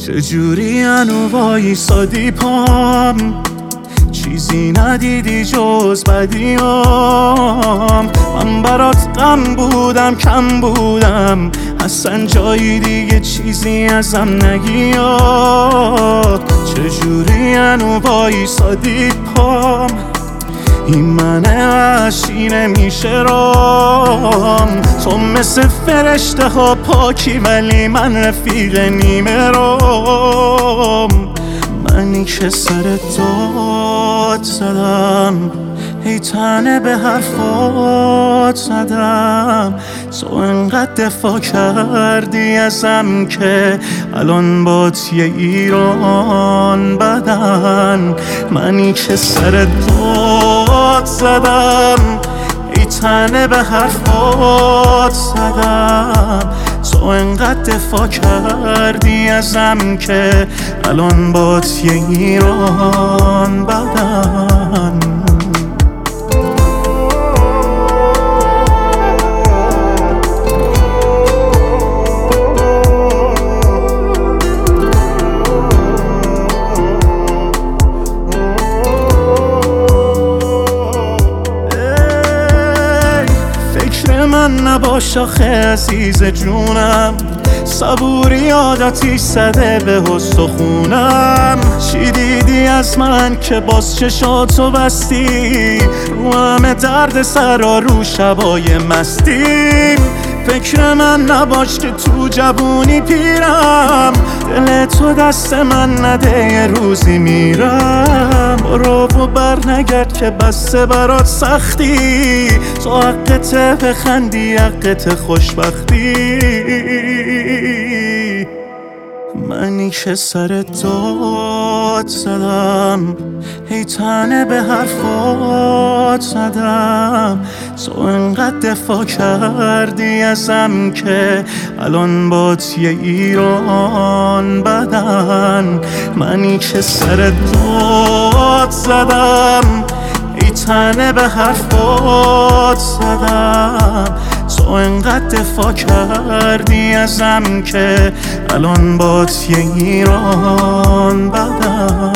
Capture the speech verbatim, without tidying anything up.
چجوری هنو وایسادی پام، چیزی ندیدی جز بدیام. من برات غم بودم کم بودم، اصلا جایی دیگه چیزی ازم نگیا. چجوری هنو وایسادی پام، این من وحشی نمیشه رام. تو مثل فرشته ها پاکی ولی من رفیق نیمه رام. منی که سر داد زدم، ای تنه به حرفات زدم. تو انقدر دفاع کردی ازم که الان بات یه ایران بدن. منی که سر داد زدم، ای تنه به حرفات زدم. تو انقدر دفاع کردی ازم که الان بات یه ایران بدن. من نباش آخه عزیز جونم، صبوری عادتی زده به استخونم. چی دیدی از من که باز چشاتو بستی، رو همه درد سرا رو شبای مستیم. فکر من نباش که تو جوونی پیرم، دل تو دست من نده یه روزی میرم. برو و بر نگرد که بسته برات سختی، تو حقته بخندی حقت خوشبختی. منی که سر داد زدم، ای تنه به حرفات زدم. تو انقدر دفاع کردی ازم که الان بات یه ایران بدن. منی که سر داد زدم، ای تنه به حرفات زدم. تو انقدر دفاع کردی ازم که الان بات یه ایران بدن.